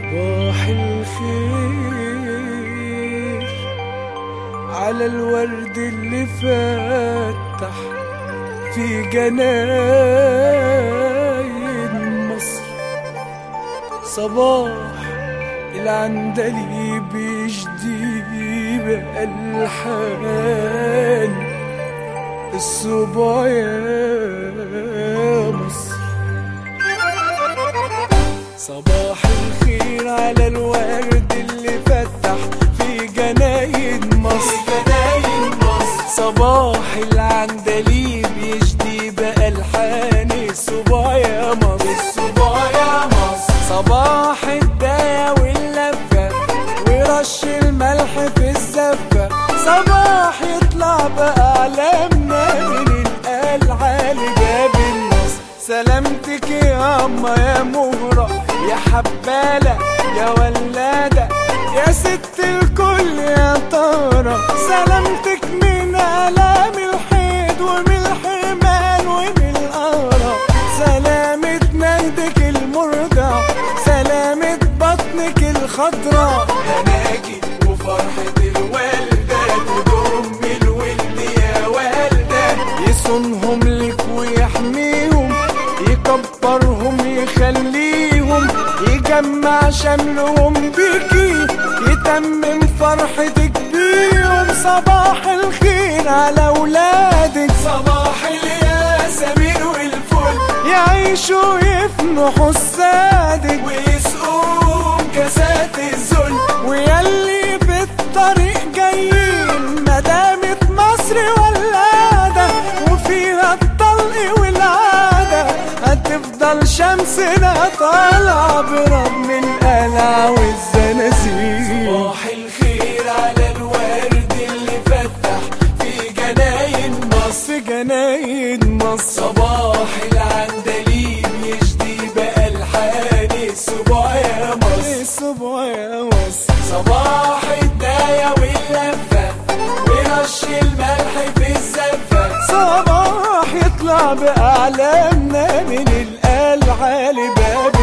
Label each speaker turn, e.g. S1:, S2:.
S1: صباح الخير على الورد اللي فتح في جناين مصر. صباح العندليب يجدي بألحان الصبا يا مصر. صباح الخير على الورد اللي فتح في جناين مصر. صباح العندليب يجدي بألحان الصبا يا مصر. صباح الدايا واللفة ورش الملح في الزفة. صباح يطلع بأعلامنا من القلعة لباب النصر. سلامتك يا أما يا مهرة يا حبالة يا ولادة يا ست الكل يا طارة. سلامتك من آلام الحيد ومن الحرمان ومن القارة. سلامة نهدك المرضع سلامة بطنك الخضراء. هناكي وفرحة الوالدة وضم الولد يا والدة. يصونهم لك ويحميهم يكبرهم يخليهم يجمع شملهم بيكي يتمم فرحتك بيهم. صباح الخير على أولادك صباح الياسمين والفل. يعيشوا يفنوا حسادك ويسقوهم كاسات الذل. ويلي بالطريق جايين مدامة مصر ولادة وفيها الطلق والعادة. هتفضل شمسنا طالعة برغم القلع والزنازير. صباح الخير على الورد اللي فتح في جناين مصر. صباح العندليب يجدي بألحان الصبا يا مصر. صباح الدايا واللفة ورش الملح في الزفة. صباح يطلع بأعلامنا من القلعة لباب